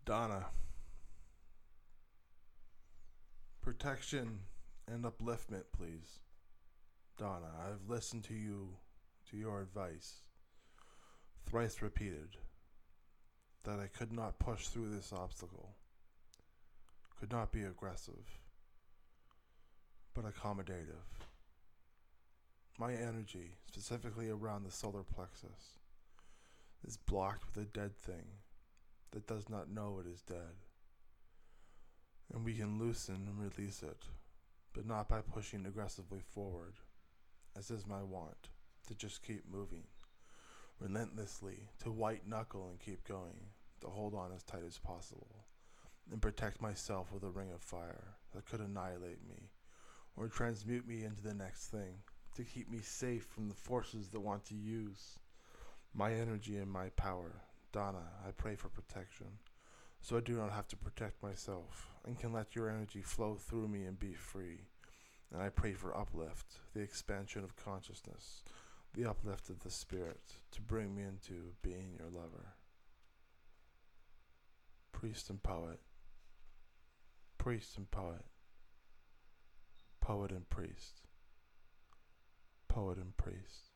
Donna, protection and upliftment, please. Donna, I've listened to your advice, thrice repeated, that I could not push through this obstacle, could not be aggressive, but accommodative. My energy, specifically around the solar plexus, is blocked with a dead thing that does not know it is dead. And we can loosen and release it, but not by pushing aggressively forward, as is my wont, to just keep moving, relentlessly, to white knuckle and keep going, to hold on as tight as possible, and protect myself with a ring of fire that could annihilate me, or transmute me into the next thing, to keep me safe from the forces that want to use my energy and my power. Donna, I pray for protection, so I do not have to protect myself, and can let your energy flow through me and be free. And I pray for uplift, the expansion of consciousness, the uplift of the spirit, to bring me into being your lover. Priest and poet, priest and poet, poet and priest, poet and priest.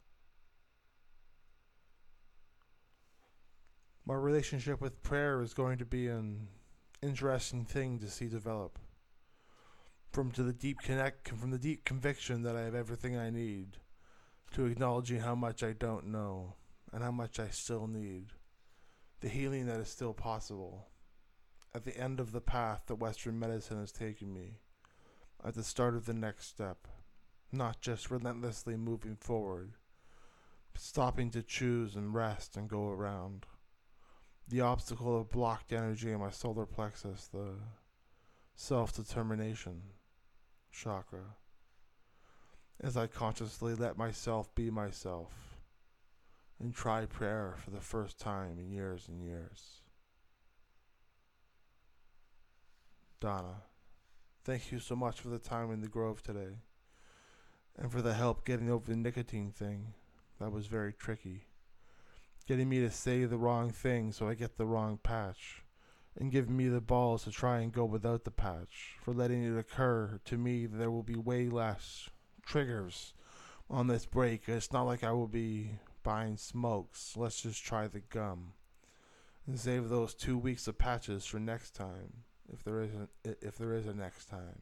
My relationship with prayer is going to be an interesting thing to see develop. From the deep conviction that I have everything I need, to acknowledging how much I don't know and how much I still need, the healing that is still possible. At the end of the path that Western medicine has taken me, at the start of the next step, not just relentlessly moving forward, but stopping to choose and rest and go around. The obstacle of blocked energy in my solar plexus, the self-determination chakra, as I consciously let myself be myself and try prayer for the first time in years and years. Donna, thank you so much for the time in the Grove today, and for the help getting over the nicotine thing. That was very tricky. Getting me to say the wrong thing so I get the wrong patch, and giving me the balls to try and go without the patch, for letting it occur to me that there will be way less triggers on this break. It's not like I will be buying smokes. Let's just try the gum and save those 2 weeks of patches for next time, if there is a next time.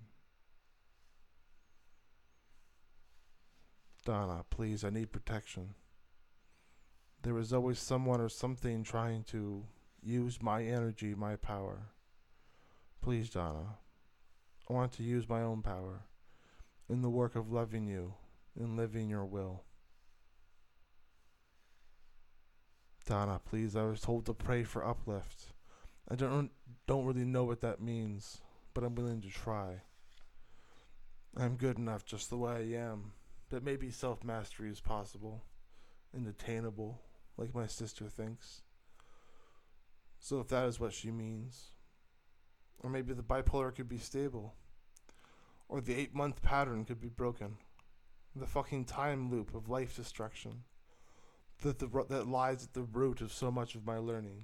Donna, please, I need protection. There is always someone or something trying to use my energy, my power. Please, Donna, I want to use my own power in the work of loving you and living your will. Donna, please, I was told to pray for uplift. I don't really know what that means, but I'm willing to try. I'm good enough just the way I am, but maybe self-mastery is possible and attainable, like my sister thinks. So if that is what she means, or maybe the bipolar could be stable, or the 8-month pattern could be broken, the fucking time loop of life destruction that lies at the root of so much of my learning,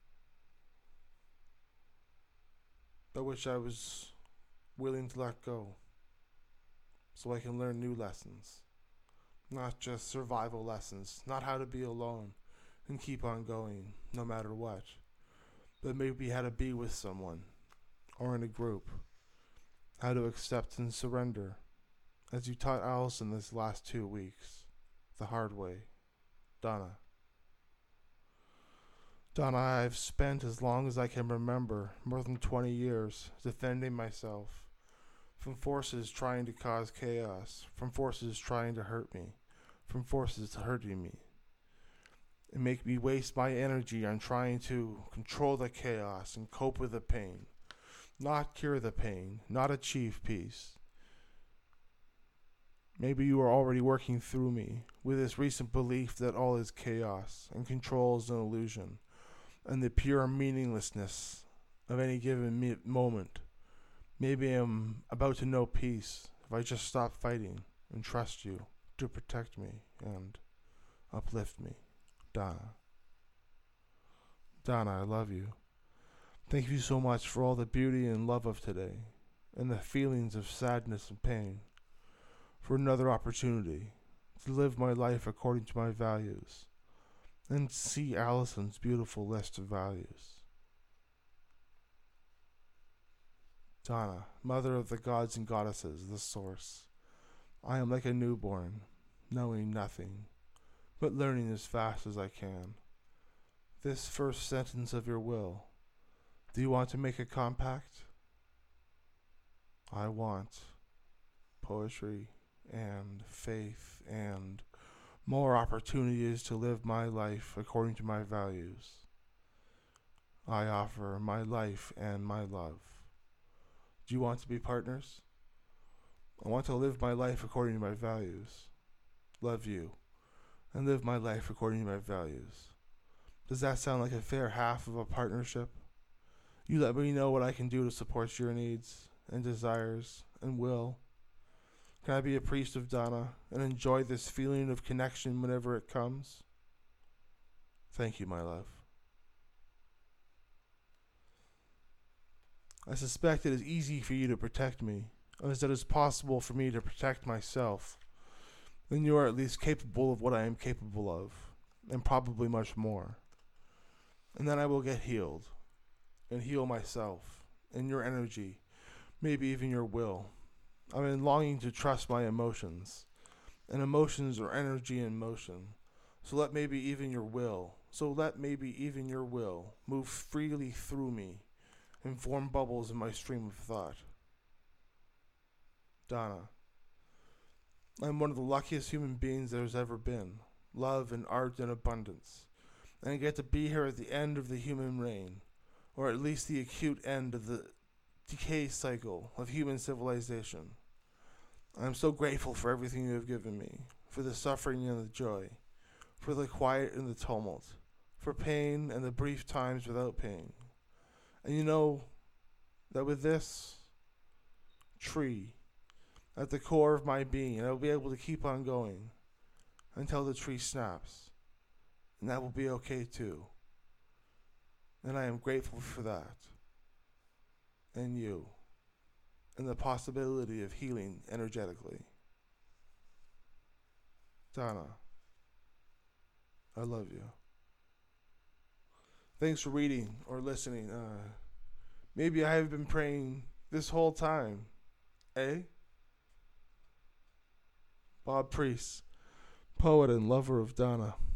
but which I was willing to let go, so I can learn new lessons, not just survival lessons, not how to be alone and keep on going no matter what, but maybe how to be with someone or in a group, how to accept and surrender, as you taught Allison this last 2 weeks, the hard way. Donna, I've spent as long as I can remember, more than 20 years, defending myself from forces trying to cause chaos, from forces trying to hurt me, from forces hurting me, and make me waste my energy on trying to control the chaos and cope with the pain, not cure the pain, not achieve peace. Maybe you are already working through me with this recent belief that all is chaos and control is an illusion, and the pure meaninglessness of any given moment. Maybe I'm about to know peace if I just stop fighting and trust you to protect me and uplift me. Donna, I love you. Thank you so much for all the beauty and love of today, and the feelings of sadness and pain, for another opportunity to live my life according to my values, and see Allison's beautiful list of values. Donna, mother of the gods and goddesses, the source, I am like a newborn, knowing nothing, but learning as fast as I can. This first sentence of your will, do you want to make a compact? I want poetry and faith and more opportunities to live my life according to my values. I offer my life and my love. Do you want to be partners? I want to live my life according to my values, love you, and live my life according to my values. Does that sound like a fair half of a partnership? You let me know what I can do to support your needs and desires and will. Can I be a priest of Donna and enjoy this feeling of connection whenever it comes? Thank you, my love. I suspect it is easy for you to protect me, as it is possible for me to protect myself. Then you are at least capable of what I am capable of, and probably much more. And then I will get healed, and heal myself, and your energy, maybe even your will. I am longing to trust my emotions, and emotions are energy in motion. So let maybe even your will move freely through me and form bubbles in my stream of thought. Donna, I'm one of the luckiest human beings there's ever been. Love and art and abundance. And I get to be here at the end of the human reign, or at least the acute end of the decay cycle of human civilization. I am so grateful for everything you have given me, for the suffering and the joy, for the quiet and the tumult, for pain and the brief times without pain. And you know that with this tree at the core of my being, I will be able to keep on going until the tree snaps. And that will be okay too. And I am grateful for that. And you. And the possibility of healing energetically. Donna, I love you. Thanks for reading or listening. Maybe I have been praying this whole time. Eh? Bob Priest, poet and lover of Donna.